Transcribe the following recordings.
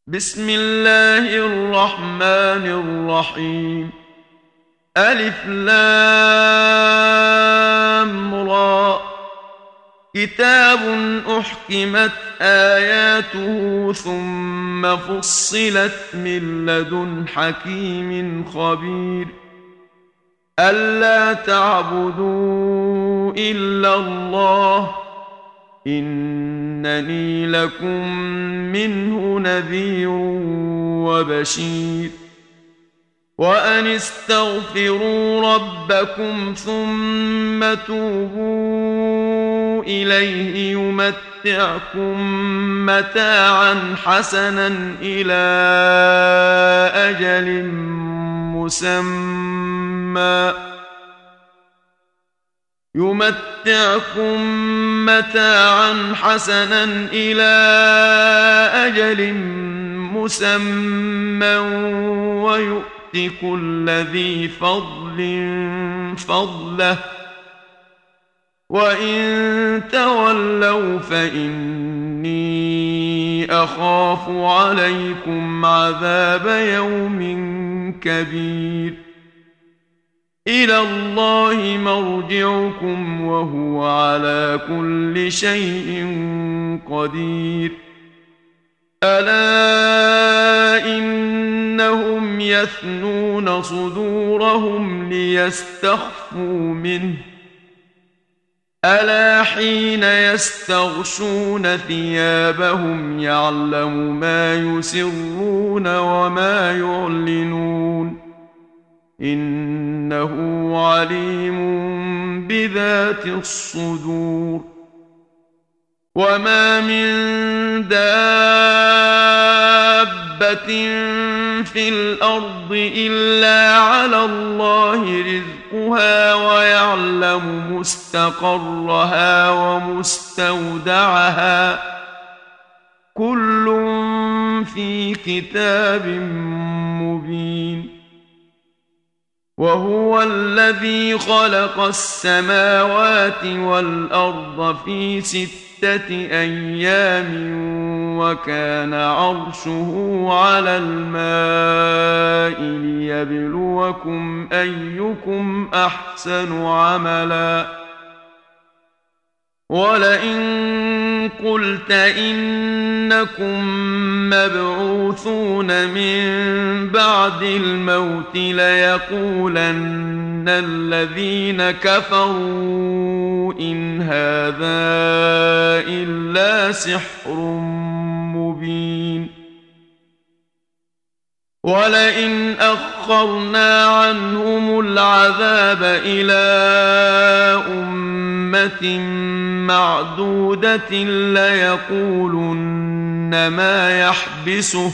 بسم الله الرحمن الرحيم. ألف لام را. كتاب أحكمت آياته ثم فصلت من لدن حكيم خبير. ألا تعبدوا إلا الله إنني لكم منه نذير وبشير. وأن استغفروا ربكم ثم توبوا إليه يمتعكم متاعا حسنا إلى أجل مسمى ويؤت كل ذي فضل فضله وإن تولوا فإني أخاف عليكم عذاب يوم كبير. إلى الله مرجعكم وهو على كل شيء قدير. ألا إنهم يثنون صدورهم ليستخفوا منه ألا حين يستغشون ثيابهم يعلم ما يسرون وما يعلنون إنه عليم بذات الصدور. وما من دابة في الأرض إلا على الله رزقها ويعلم مستقرها ومستودعها كل في كتاب مبين. وهو الذي خلق السماوات والأرض في 6 أيام وكان عرشه على الماء ليبلوكم أيكم أحسن عملا. ولئن قلت إنكم مبعوثون من بعد الموت ليقولن الذين كفروا إن هذا إلا سحر مبين. ولئن أخرنا عنهم العذاب إلى أمة معدودة ليقولن ما يحبسه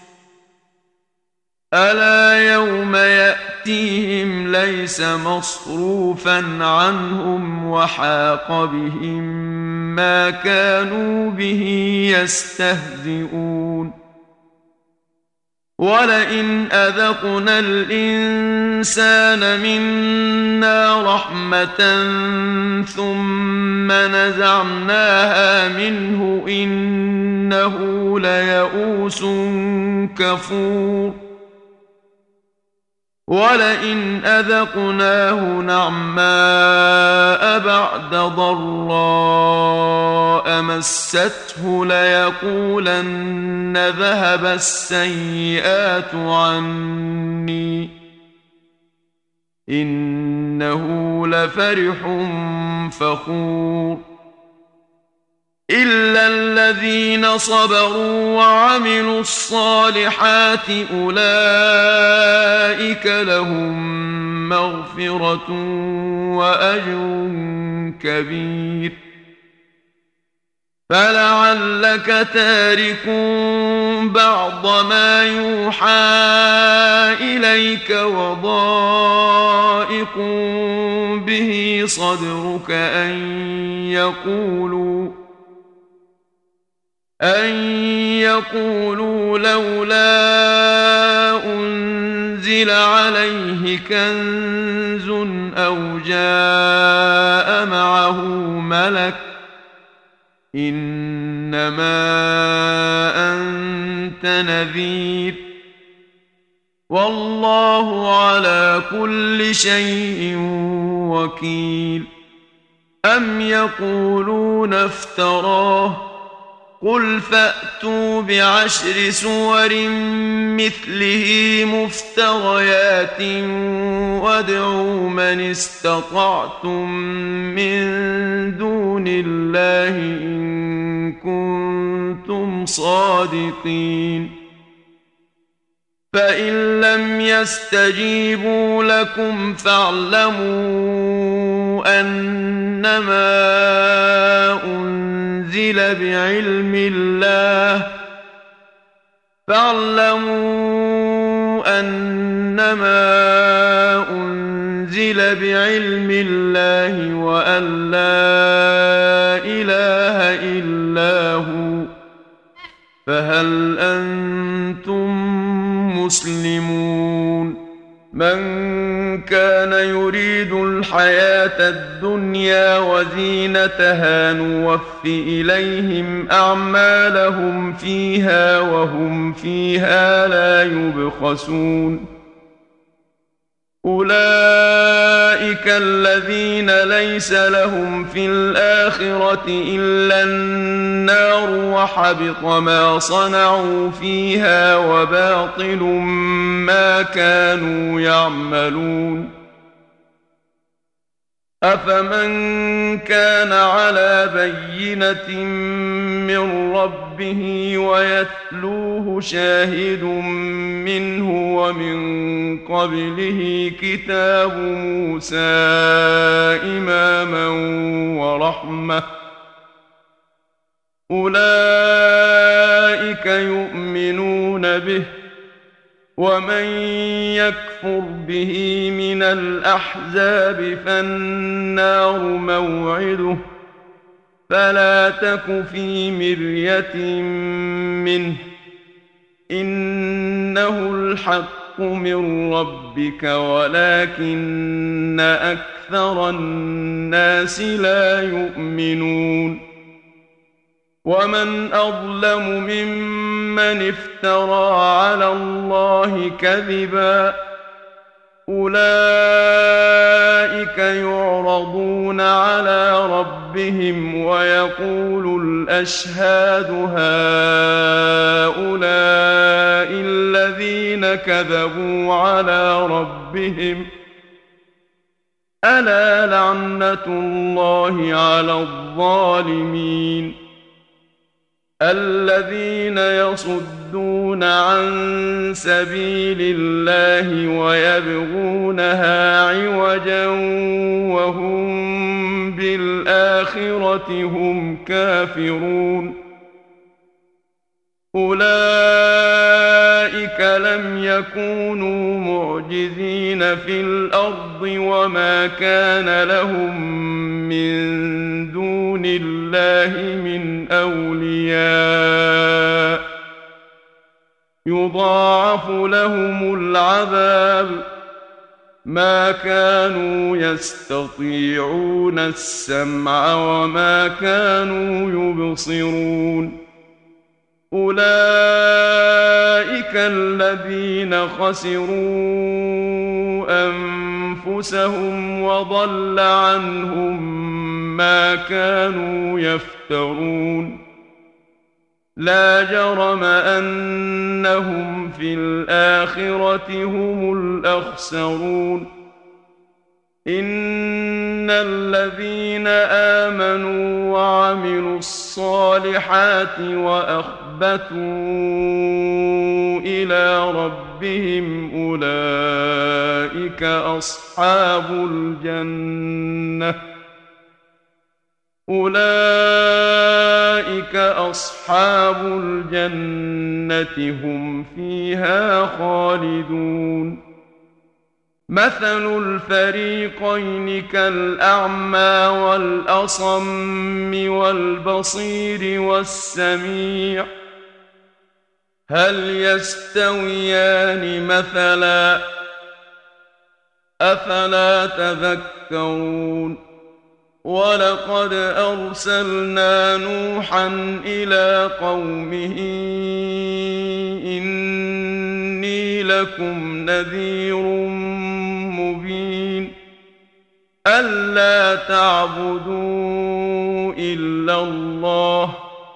ألا يوم يأتيهم ليس مصروفا عنهم وحاق بهم ما كانوا به يستهزئون. ولئن أذقنا الإنسان منا رحمة ثم نزعناها منه إنه ليئوس كفور. ولئن أذقناه نعماء بعد ضراء مسته ليقولن ذهب السيئات عني إنه لفرح فخور. إلا الذين صبروا وعملوا الصالحات أولئك لهم مغفرة وأجر كبير. فلعلك تارك بعض ما يوحى إليك وضائق به صدرك أن يقولوا لولا أنزل عليه كنز أو جاء معه ملك إنما أنت نذير والله على كل شيء وكيل أم يقولون افتراه قل فأتوا بعشر سور مثله مفتريات وادعوا من استطعتم من دون الله إن كنتم صادقين فإن لم يستجيبوا لكم فاعلموا أنما أنزل بعلم الله وأن لا إله إلا هو فهل أنتم مسلمون من كان يريد الحياة الدنيا وزينتها نوف إليهم أعمالهم فيها وهم فيها لا يبخسون أولئك الذين ليس لهم في الآخرة إلا النار وحبط ما صنعوا فيها وباطل ما كانوا يعملون أفمن كان على بينة من ربه ويتلوه شاهد منه ومن قبله كتاب موسى إماما ورحمة أولئك يؤمنون به ومن يكفر به من الأحزاب فالنار موعده فلا تك في مرية منه إنه الحق من ربك ولكن أكثر الناس لا يؤمنون ومن أظلم ممن افترى على الله كذبا أولئك يعرضون على ربهم ويقول الأشهاد هؤلاء الذين كذبوا على ربهم ألا لعنة الله على الظالمين الذين يصدون عن سبيل الله ويبغونها عوجا وهم بالآخرة هم كافرون أولئك لم يكونوا معجزين في الأرض وما كان لهم من دون الله من أولياء يضاعف لهم العذاب ما كانوا يستطيعون السمع وما كانوا يبصرون أولئك الذين خسروا أنفسهم وضل عنهم ما كانوا يفترون لا جرم أنهم في الآخرة هم الأخسرون إن الذين آمنوا وعملوا الصالحات وأخبتوا إلى ربهم أولئك أصحاب الجنة هم فيها خالدون مثل الفريقين كالأعمى والأصم والبصير والسميع هل يستويان مثلا أفلا تذكرون ولقد أرسلنا نوحا إلى قومه إني لكم نذير مبين ألا تعبدوا إلا الله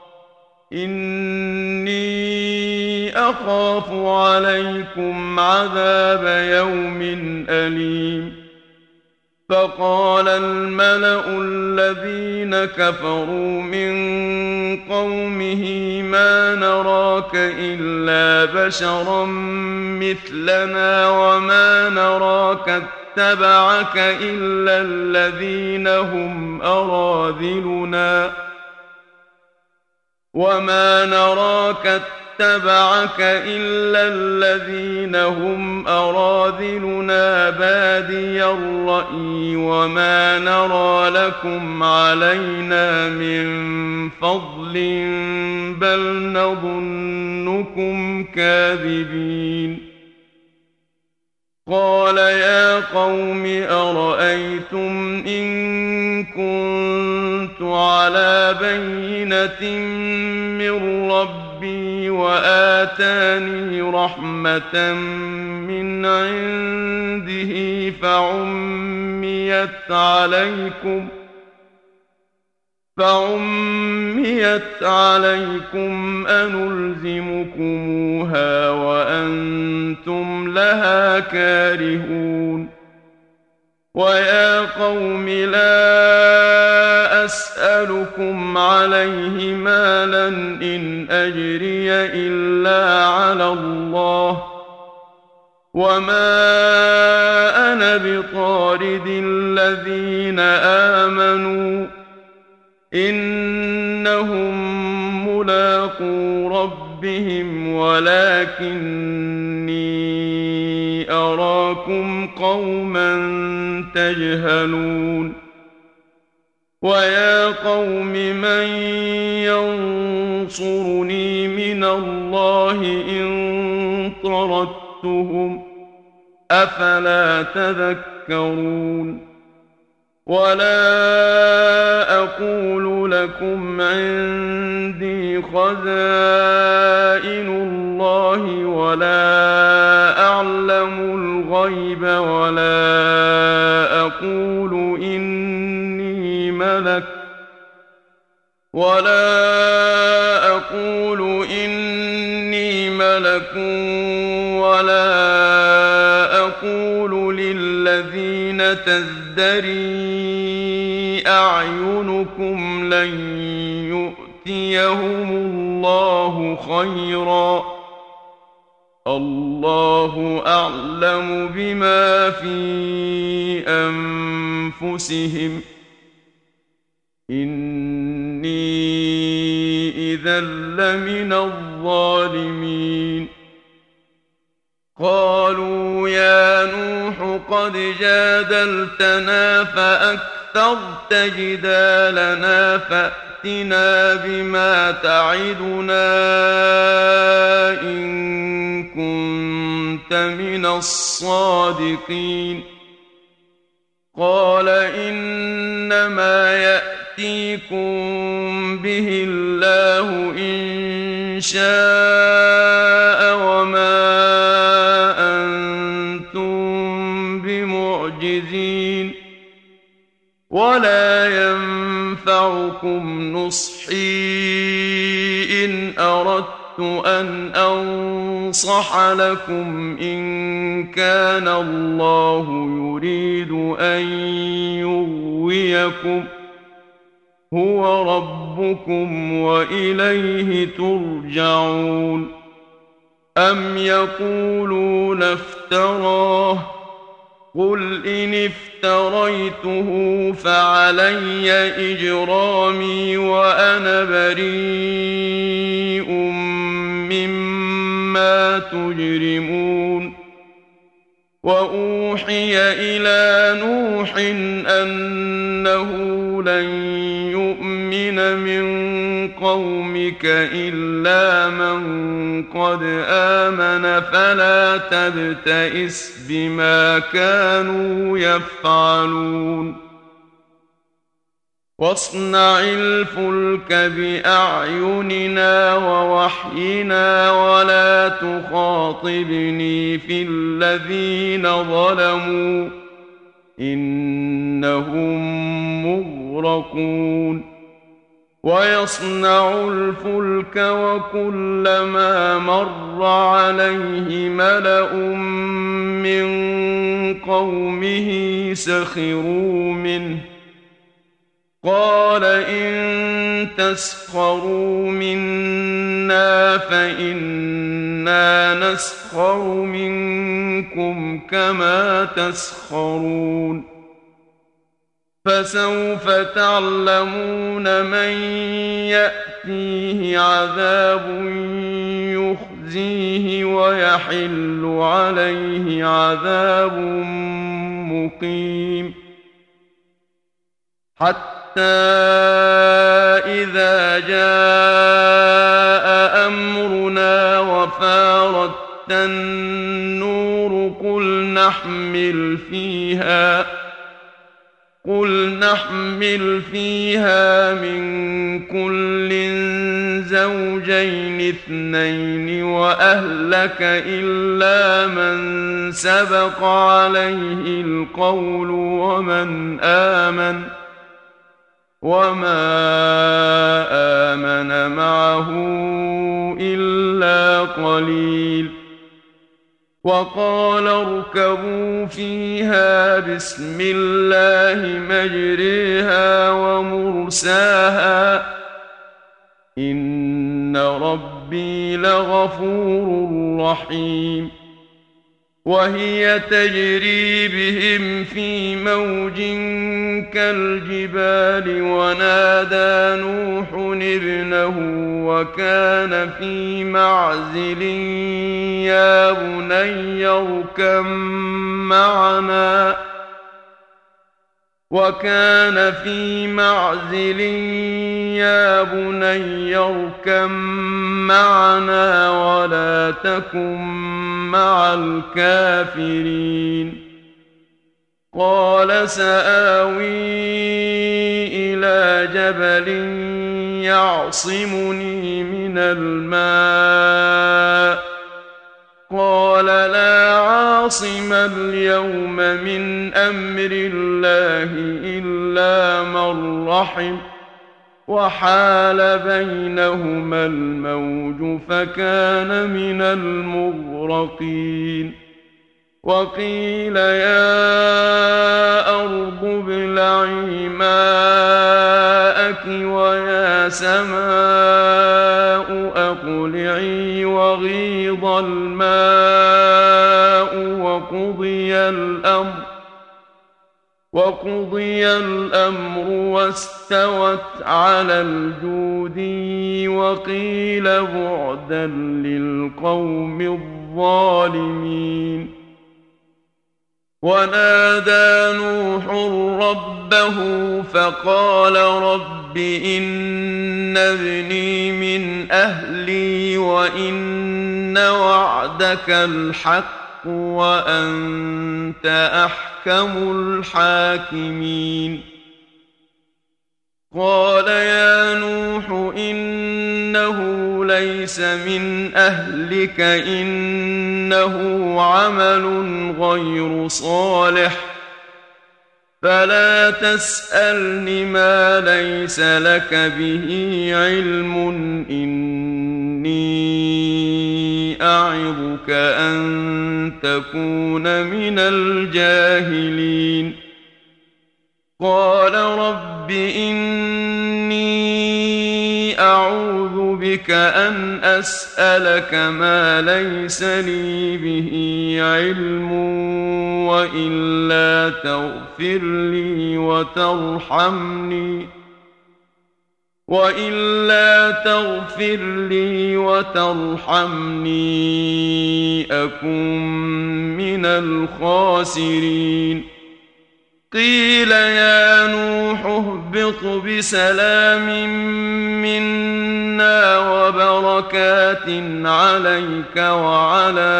إني أخاف عليكم عذاب يوم أليم فقال الملأ الذين كفروا من قومه ما نراك إلا بشرا مثلنا وما نراك اتبعك إلا الذين هم أراذلنا بادي الرأي وما نرى لكم علينا من فضل بل نظنكم كاذبين قال يا قوم أرأيتم إن كنت على بينة من ربي وآتاني رحمة من عنده فعميت عليكم أنلزمكموها وأنتم لها كارهون ويا قوم لا أسألكم عليه مالا إن أجري إلا على الله وما أنا بطارد الذين آمنوا إنهم ملاقو ربهم ولكني أراكم قوما تجهلون ويا قوم من ينصرني من الله إن طردتهم أفلا تذكرون ولا أقول لكم عندي خزائن الله ولا أعلم الغيب ولا أقول إني ملك ولا أقول للذين تزدري أعينكم لن يؤتيهم الله خيرا الله أعلم بما في أنفسهم إني إذا لمن الظالمين قالوا يا نوح قد جادلتنا فأكثرت جدالنا فأتنا بما تعدنا إن كنت من الصادقين قال إنما يأتيكم به الله إن شاء وما ولا ينفعكم نصحي إن أردت أن أنصح لكم إن كان الله يريد أن يغويكم هو ربكم وإليه ترجعون أم يقولون افتراه قل إن افتريته فعلي إجرامي وأنا بريء مما تجرمون وأوحي إلى نوح أنه لن يؤمن من قومك إلا من قد آمن فلا تبتئس بما كانوا يفعلون واصنع الفلك بأعيننا ووحينا ولا تخاطبني في الذين ظلموا إنهم مغرقون ويصنع الفلك وكلما مر عليه ملأ من قومه سخروا منه قال إن تسخروا منا فإنا نسخر منكم كما تسخرون فسوف تعلمون من يأتيه عذاب يخزيه ويحل عليه عذاب مقيم حتى إذا جاء أمرنا وفارت النور قل نحمل فيها من كل زوجين اثنين وأهلك إلا من سبق عليه القول وما آمن معه إلا قليل وقال اركبوا فيها بسم الله مجريها ومرساها إن ربي لغفور رحيم وهي تجري بهم في موج كالجبال ونادى نوح ابنه وكان في معزل يا بني اركب معنا ولا تكن مع الكافرين قال سآوي إلى جبل يعصمني من الماء قال لا عاصم اليوم من أمر الله إلا من رحم وحال بينهما الموج فكان من المغرقين وقيل يا أرض ابلعي ماءك ويا سماء أقلعي وغيض الماء وقضي الأمر واستوت على الجودي وقيل بعدا للقوم الظالمين ونادى نوح ربه فقال رب إن ابني من أهلي وإن وعدك الحق وأنت أحكم الحاكمين قال يا نوح إنه ليس من أهلك إنه عمل غير صالح فلا تسألني ما ليس لك به علم إني أعظك أن تكون من الجاهلين قال رب إني أعوذ بك أن أسألك ما ليس لي به علم وإلا تغفر لي وترحمني أكن من الخاسرين قيل يا نوح اهبط بسلام منا وبركات عليك وعلى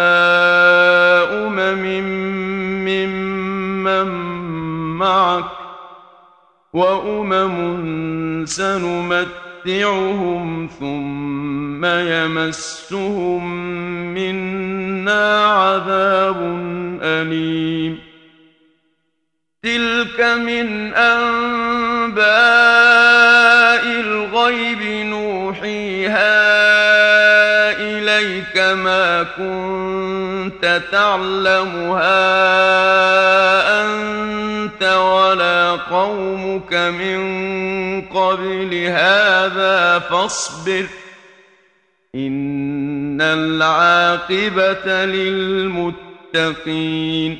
ممن معك وأمم سنمتعهم ثم يمسهم منا عذاب أليم تلك من أنباء الغيب نوحيها إليك ما كنت تعلمها أنت ولا قومك من قبل هذا فاصبر إن العاقبة للمتقين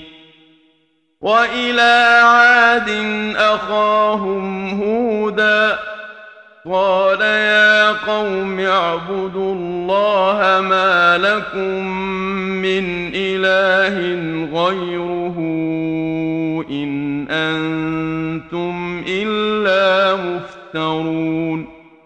وإلى عاد أخاهم هودا قال يا قوم اعبدوا الله ما لكم من إله غيره إن أنتم إلا مفترون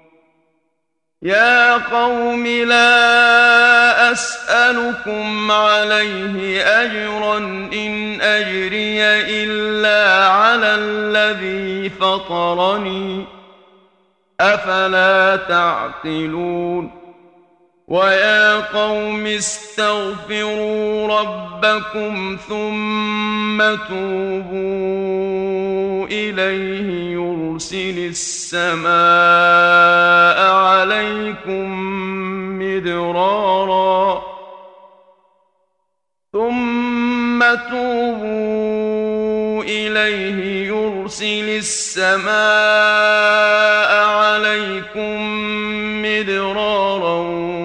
يا قوم لا أسألكم عليه أجرا إن أجري إلا على الذي فطرني أفلا تعقلون ويا قوم استغفروا ربكم ثم توبوا إليه يرسل السماء عليكم مدرارا ثم توبوا إليه يرسل السماء عليكم مدرارا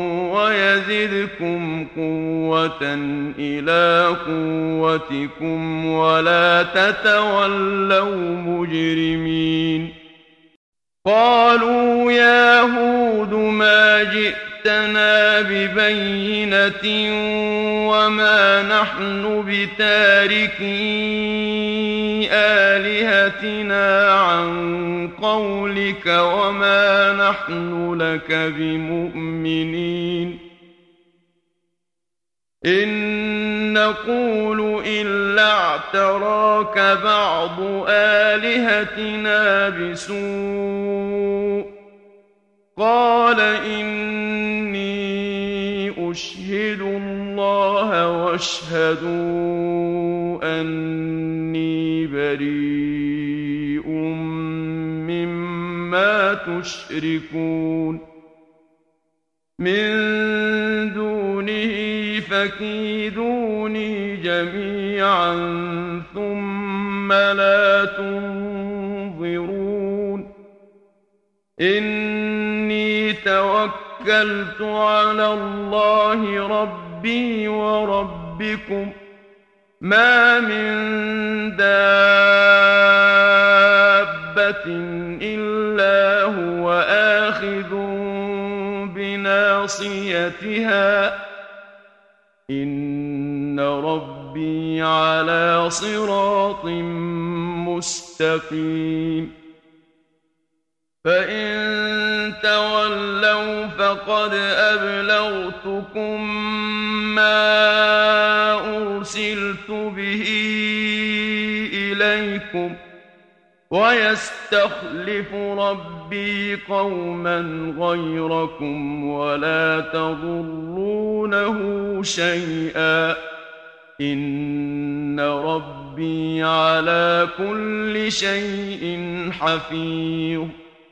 ويزدكم قوة إلى قوتكم ولا تتولوا مجرمين قالوا يا هود ما جئتنا ببينة وما نحن بتاركي آلهتنا عن قولك وما نحن لك بمؤمنين إن نقول إلا اعتراك بعض آلهتنا بسوء قال إني أشهد الله واشهدوا أني بريء مما تشركون من دونه فكيدوني جميعا ثم لا تنظرون إني توكلت على الله ربي وربكم ما من دابة إلا هو آخذ بناصيتها إن ربي على صراط مستقيم فإن تولوا فقد أبلغتكم ما أرسلت به إليكم ويستخلف ربي قوما غيركم ولا تضرونه شيئا إن ربي على كل شيء حفيظ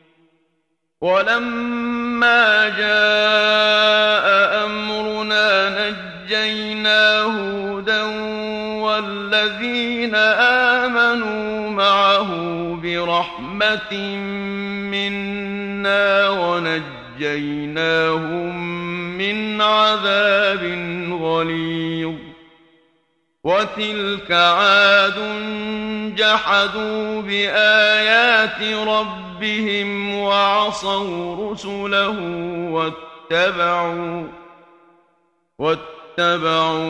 ولما جاء أمرنا نجينا هودا والذين آمنوا معه برحمة منا ونجيناهم من عذاب غليظ وتلك عاد جحدوا بآيات ربهم وعصوا رسله واتبعوا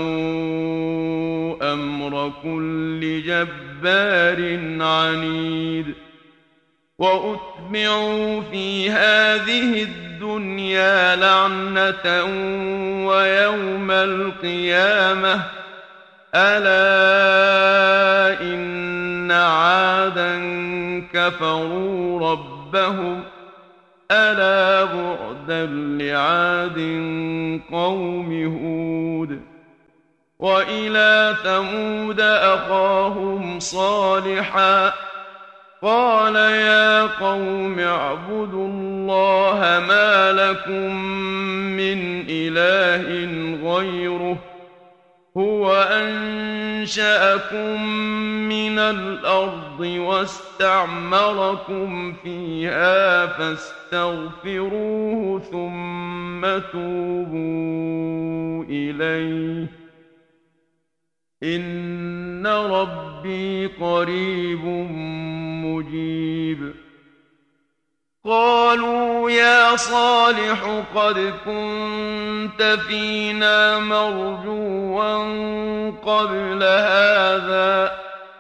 أمر كل جبار عنيد وأتبعوا في هذه الدنيا لعنة ويوم القيامة ألا إن إن عادا كفروا ربهم ألا بعدا لعاد قوم هود وإلى ثمود أخاهم صالحا قال يا قوم اعبدوا الله ما لكم من إله غيره هو أنشأكم من الأرض واستعمركم فيها فاستغفروه ثم توبوا إليه إن ربي قريب مجيب قالوا يا صالح قد كنت فينا مرجوا قبل هذا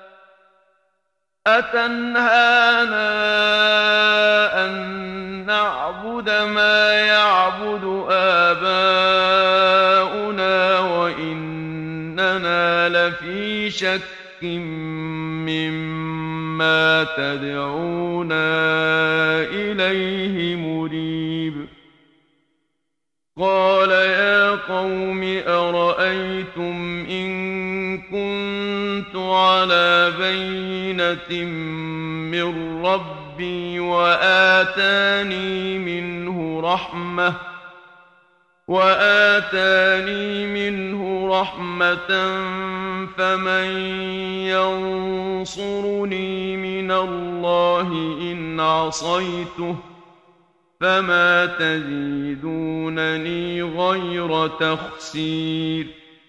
أتنهانا أن نعبد ما يعبد آباؤنا وإننا لفي شك مما تدعونا إليه مريب قال يا قوم أرأيتم إن كنت على بينة من ربي وآتاني منه رحمة فمن ينصرني من الله إن عصيته فما تزيدونني غير تخسير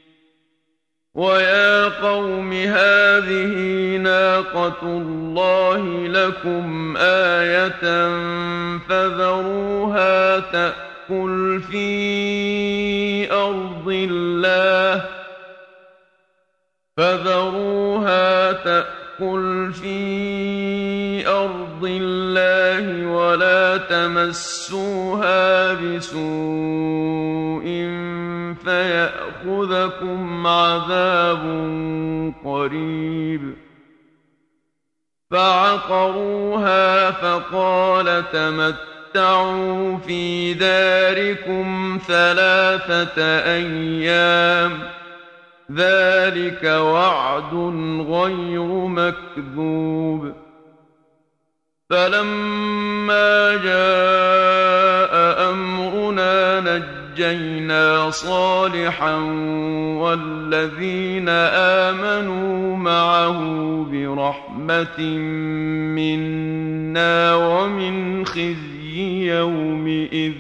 ويا قوم هذه ناقة الله لكم آية فذروها تأكل في أرض الله ولا تمسوها بسوء فيأخذكم عذاب قريب فعقروها فقال تمتعوا في داركم 3 أيام ذلك وعد غير مكذوب فلما جاء أمرنا نجينا صالحا والذين آمنوا معه برحمة منا ومن خزي يومئذ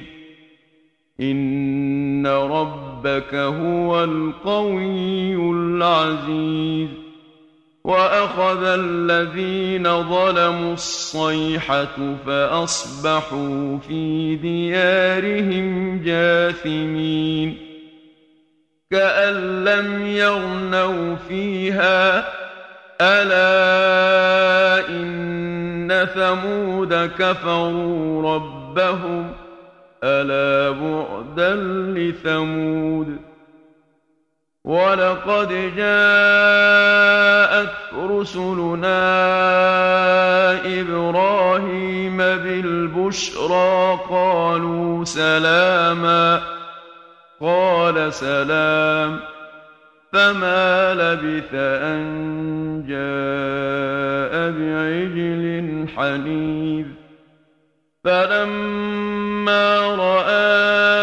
إن ربك هو القوي العزيز وأخذ الذين ظلموا الصيحة فأصبحوا في ديارهم جاثمين كأن لم يغنوا فيها ألا إن ثمود كفروا ربهم ألا بعدا لثمود ولقد جاءت رسلنا إبراهيم بالبشرى قالوا سلاما قال سلام فما لبث أن جاء بعجل حنيذ فلما رأى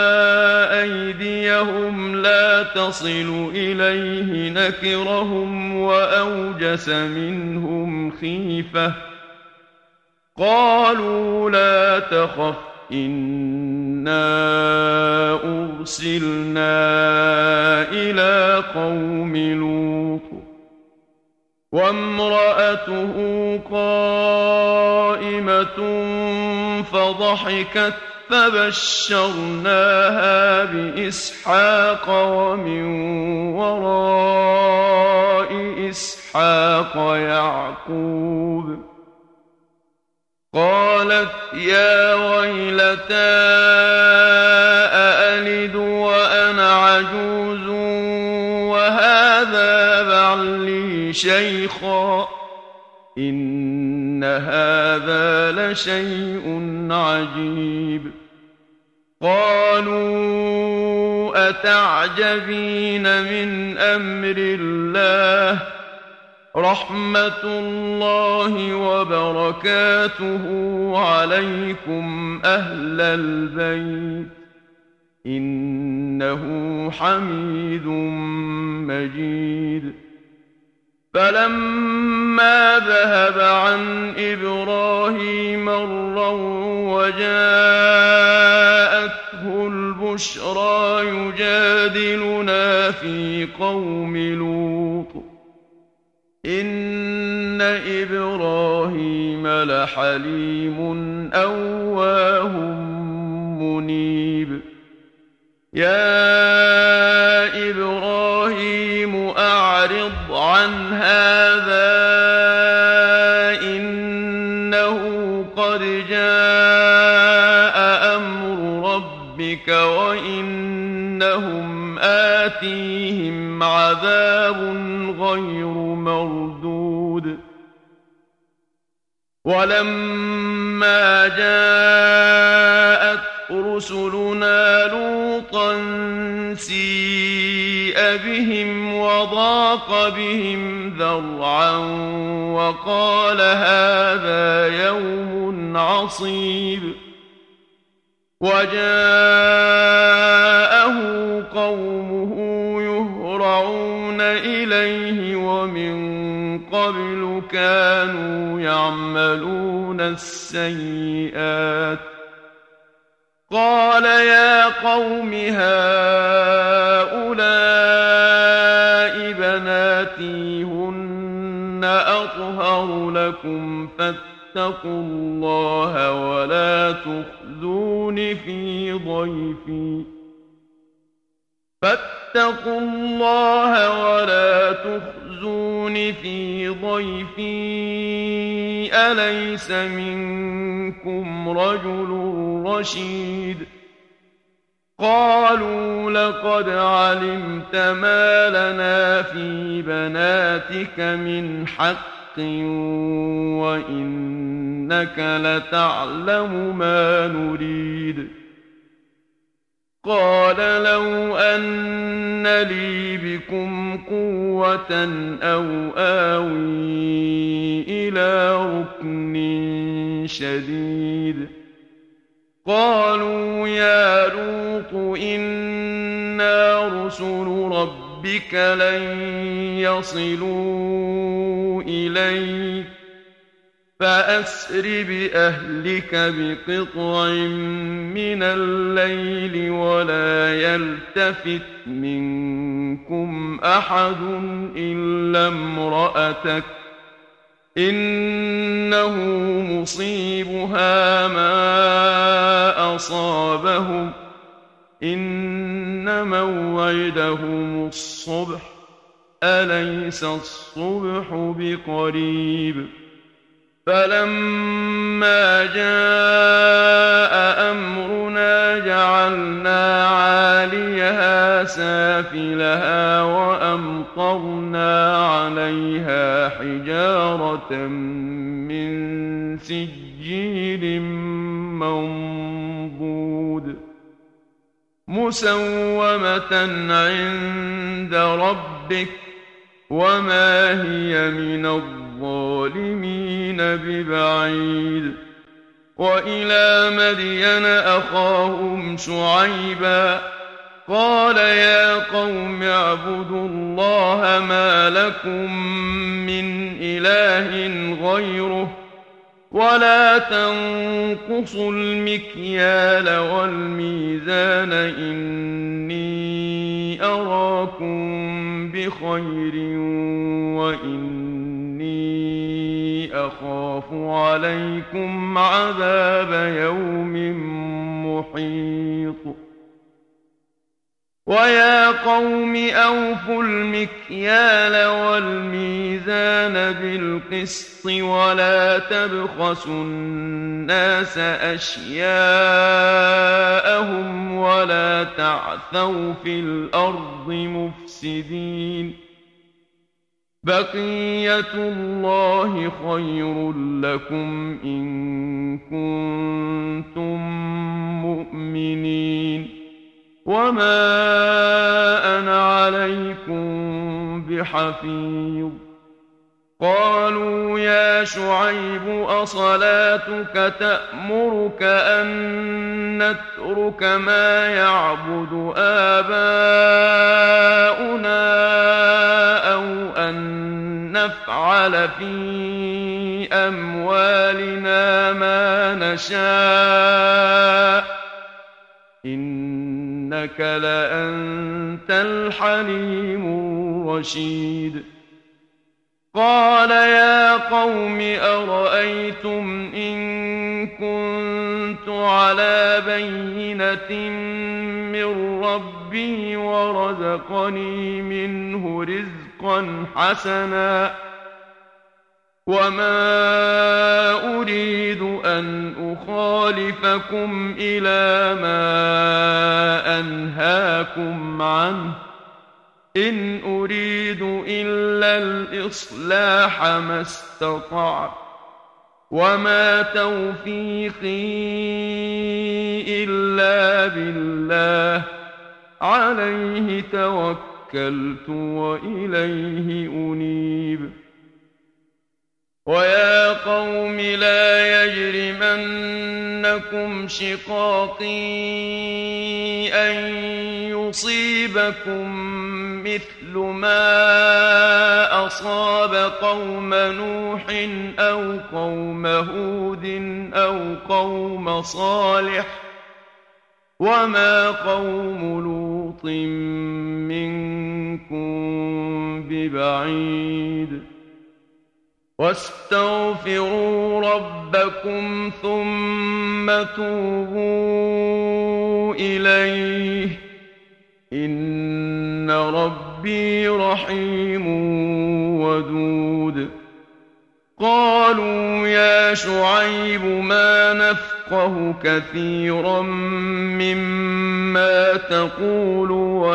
أيديهم لا تصل إليه نكرهم وأوجس منهم خيفة قالوا لا تخف إنا أرسلنا إلى قوم لوط وامرأته قائمة فضحكت فبشرناها بإسحاق ومن وراء إسحاق يعقوب قالت يا ويلتى أألد وأنا عجوز وهذا بعلي شيخا إن هذا لشيء عجيب قالوا أتعجبين من أمر الله رحمة الله وبركاته عليكم أهل البيت إنه حميد مجيد فلما ذهب عن إبراهيم الروع وجاءته البشرى يجادلنا في قوم لوط إن إبراهيم لحليم أواه منيب يا إبراهيم أعرض عن هذا إنه قد جاء أمر ربك وإنهم آتيهم عذاب غير مردود ولما جاءت رسلنا لوطا سيء بهم وضاق بهم ذرعا وقال هذا يوم عصيب وجاءه قومه يهرعون إليه ومن قبل كانوا يعملون السيئات قال يا قوم هؤلاء بناتي هن أطهر لكم فاتقوا الله ولا تخزون في ضيفي أليس منكم رجل رشيد قالوا لقد علمت ما لنا في بناتك من حق وإنك لتعلم ما نريد قال لو أن لي بكم قوة أو آوي إلى ركن شديد قالوا يا لوط إنا رسل ربك لن يصلوا إليك فأسر بأهلك بقطع من الليل ولا يلتفت منكم أحد إلا امرأتك إنه مصيبها ما أصابهم إن موعدهم الصبح أليس الصبح بقريب فلما جاء أمرنا جعلنا عاليها سافلها وأمطرنا عليها حجارة من سجيل منضود مسومة عند ربك وما هي من الظالمين ببعيد وإلى مدين أخاهم شعيبا قال يا قوم اعبدوا الله ما لكم من إله غيره ولا تنقصوا المكيال والميزان إني أراكم بخير وإني أخاف عليكم عذاب يوم محيط ويا قوم أوفوا المكيال والميزان بالقسط ولا تبخسوا الناس أشياءهم ولا تعثوا في الأرض مفسدين بقية الله خير لكم إن كنتم مؤمنين وما أنا عليكم بحفيظ قالوا يا شعيب أصلاتك تأمرك أن نترك ما يعبد آباؤنا أو أن نفعل في أموالنا ما نشاء إنك لأنت الحليم الرشيد قال يا قوم أرأيتم إن كنت على بينة من ربي ورزقني منه رزقا حسنا وما أريد أن أخالفكم إلى ما أنهاكم عنه إن أريد إلا الإصلاح ما استطعت وما توفيقي إلا بالله عليه توكلت وإليه أنيب ويا قوم لا يجرمنكم شقاقي أن يصيبكم مثل ما أصاب قوم نوح أو قوم هود أو قوم صالح وما قوم لوط منكم ببعيد واستغفروا ربكم ثم توبوا إليه إن ربي رحيم ودود قالوا يا شعيب ما نفقه كثيرا مما تقول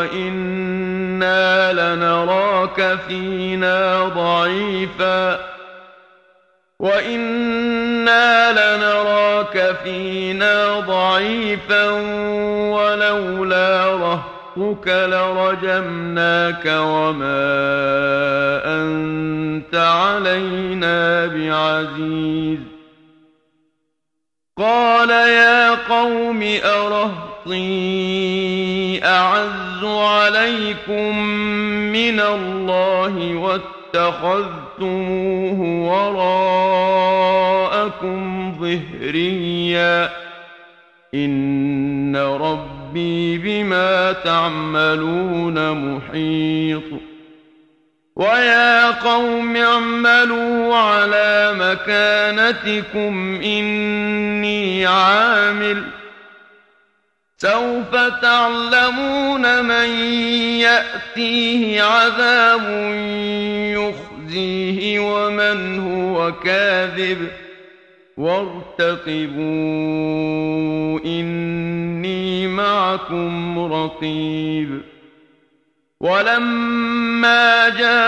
وإنا لنراك فينا ضعيفا ولولا رهطك لرجمناك وما أنت علينا بعزيز قال يا قوم أرهطي أعز عليكم من الله واتخذتموه وراءكم ظهريا إن ربي بما تعملون محيط ويا قوم اعملوا على مكانتكم إني عامل سوف تعلمون من يأتيه عذاب يخزيه ومن هو كاذب وارتقبوا إني معكم رقيب ولما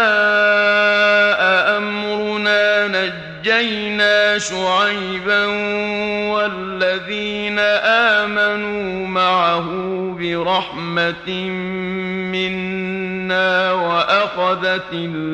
جاء أمرنا نجينا شعيبا والذين آمنوا معه برحمة منا وأخذت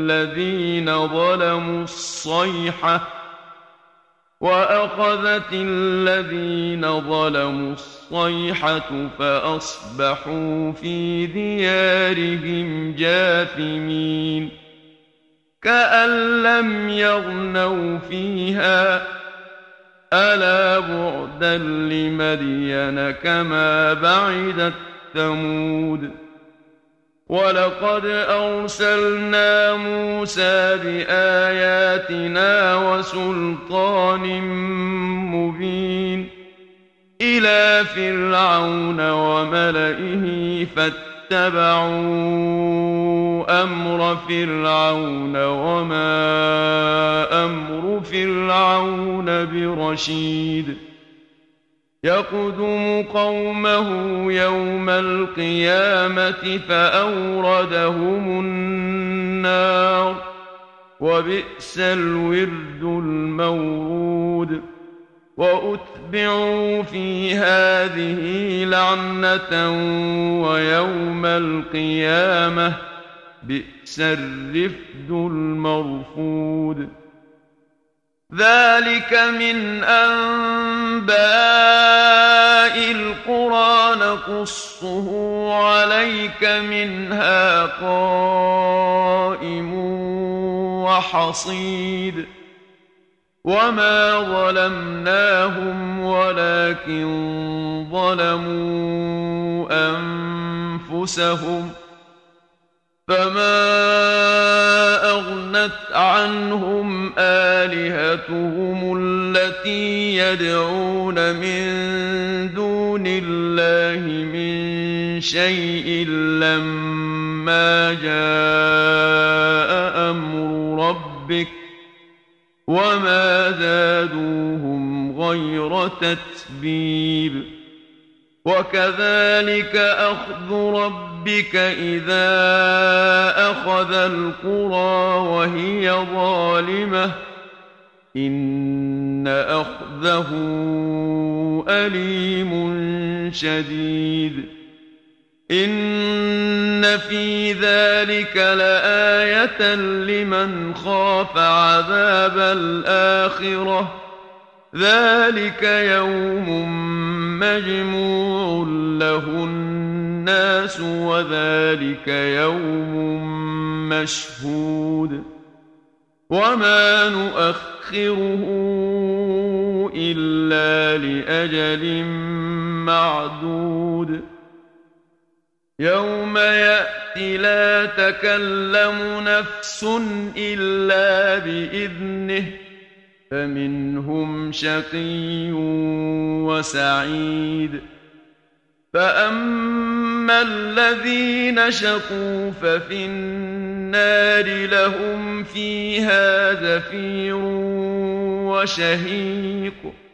الذين ظلموا الصيحة فأصبحوا في ديارهم جاثمين كأن لم يغنوا فيها ألا بعدا لمدين كما بعدت ثمود ولقد أرسلنا موسى بآياتنا وسلطان مبين إلى فرعون وملئه فاتبعوا أمر فرعون وما أمر فرعون برشيد يقدم قومه يوم القيامة فأوردهم النار وبئس الورد المورود وأتبعوا في هذه لعنة ويوم القيامة بئس الرفد المرفود ذلك من أنباء القرى نقصه عليك منها قائم وحصيد وما ظلمناهم ولكن ظلموا أنفسهم فما أغنت عنهم آلهتهم التي يدعون من دون الله من شيء لما جاء أمر ربك وما زادوهم غير تتبيب وكذلك أخذ ربك إذا أخذ القرى وهي ظالمة إن أخذه أليم شديد إن في ذلك لآية لمن خاف عذاب الآخرة ذلك يوم مجموع له الناس وذلك يوم مشهود وما نؤخره إلا لأجل معدود يوم يأتي لا تكلم نفس إلا بإذنه فمنهم شقي وسعيد فأما الذين شقوا ففي النار لهم فيها زفير وشهيق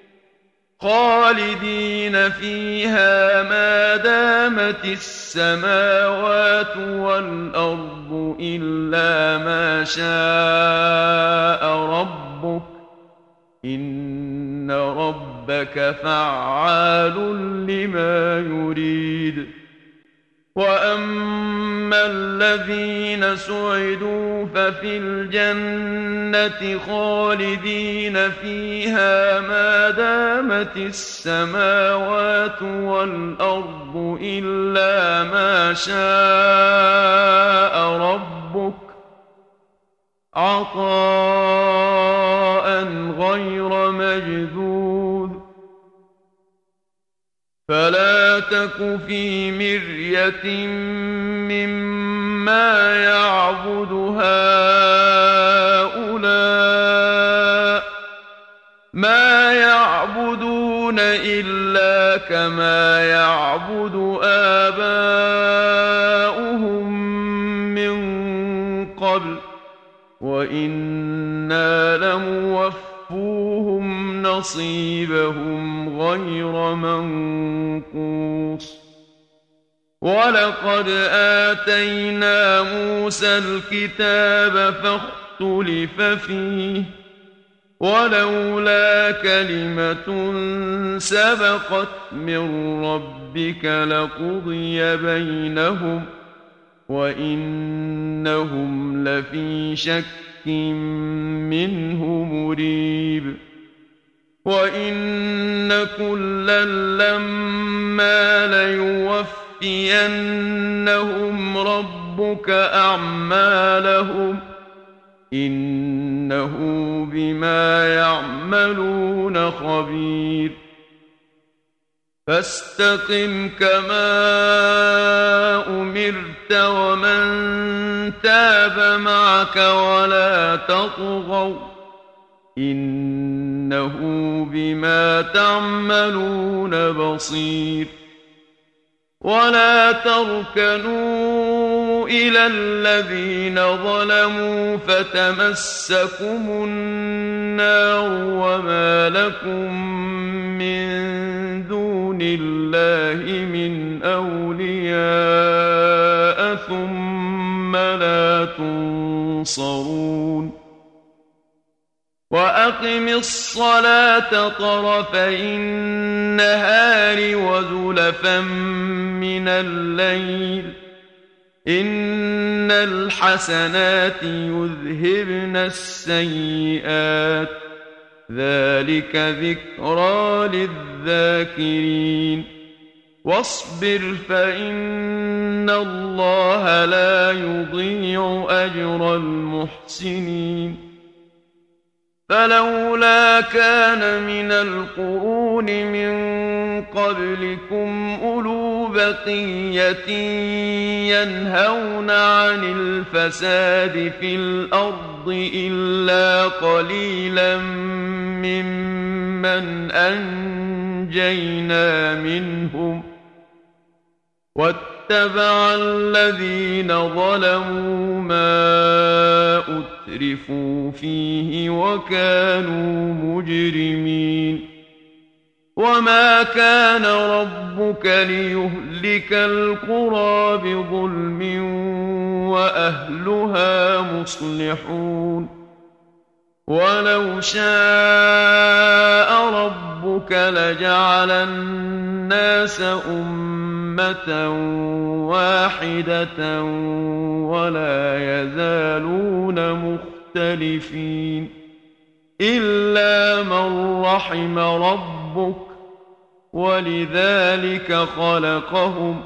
خالدين فيها ما دامت السماوات والأرض إلا ما شاء ربك إن ربك فعال لما يريد وأما الذين سعدوا ففي الجنة خالدين فيها ما دامت السماوات والأرض إلا ما شاء ربك عطاء غير مجذوذ فلا تك في مرية مما يعبد هؤلاء ما يعبدون إلا كما يعبد آباؤهم من قبل وإنا لموفوهم نصيبهم غير منقوص ولقد آتينا موسى الكتاب فاختلف فيه ولولا كلمة سبقت من ربك لقضي بينهم وإنهم لفي شك منه مريب وإن كلا لما ليوفينهم ربك أعمالهم إنه بما يعملون خبير فاستقم كما أمرت ومن تاب معك ولا تطغوا إنه بما تعملون بصير ولا تركنوا إلى الذين ظلموا فتمسكم النار وما لكم من دون الله من أولياء ثم لا تنصرون وأقم الصلاة طرفي النهار وزلفا من الليل إن الحسنات يذهبن السيئات ذلك ذكرى للذاكرين واصبر فإن الله لا يضيع أجر المحسنين فلولا كان من القرون من قبلكم أولو بقية ينهون عن الفساد في الأرض إلا قليلا ممن أنجينا منهم واتبع الذين ظلموا ما أترفوا فيه وكانوا مجرمين وما كان ربك ليهلك القرى بظلم وأهلها مصلحون ولو شاء ربك لجعل الناس أمة واحدة ولا يزالون مختلفين إلا من رحم ربك ولذلك خلقهم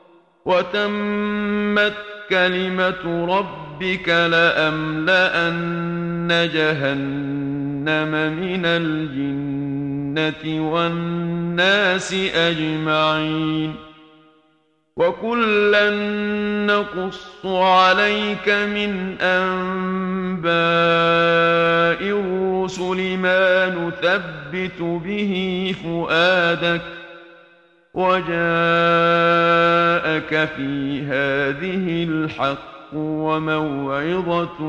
وتمت كلمة ربك لأملأن جهنم من الجنة والناس أجمعين وكلا نقص عليك من أنباء الرسل ما نثبت به فؤادك وجاءك في هذه الحق وموعظة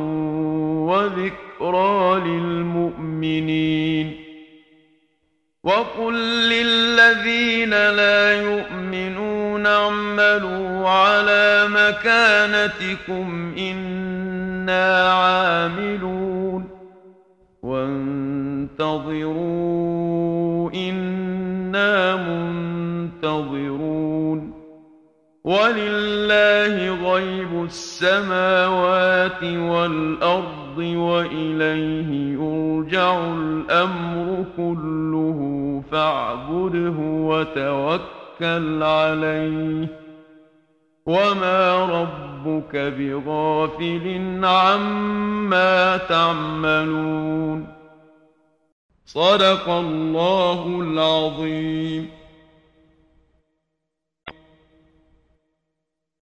وذكرى للمؤمنين وقل للذين لا يؤمنون اعملوا على مكانتكم إنا عاملون وانتظروا إنا منتظرون ولله غيب السماوات والأرض وإليه يرجع الأمر كله فاعبده وتوكل عليه وما ربك بغافل عما تعملون صدق الله العظيم.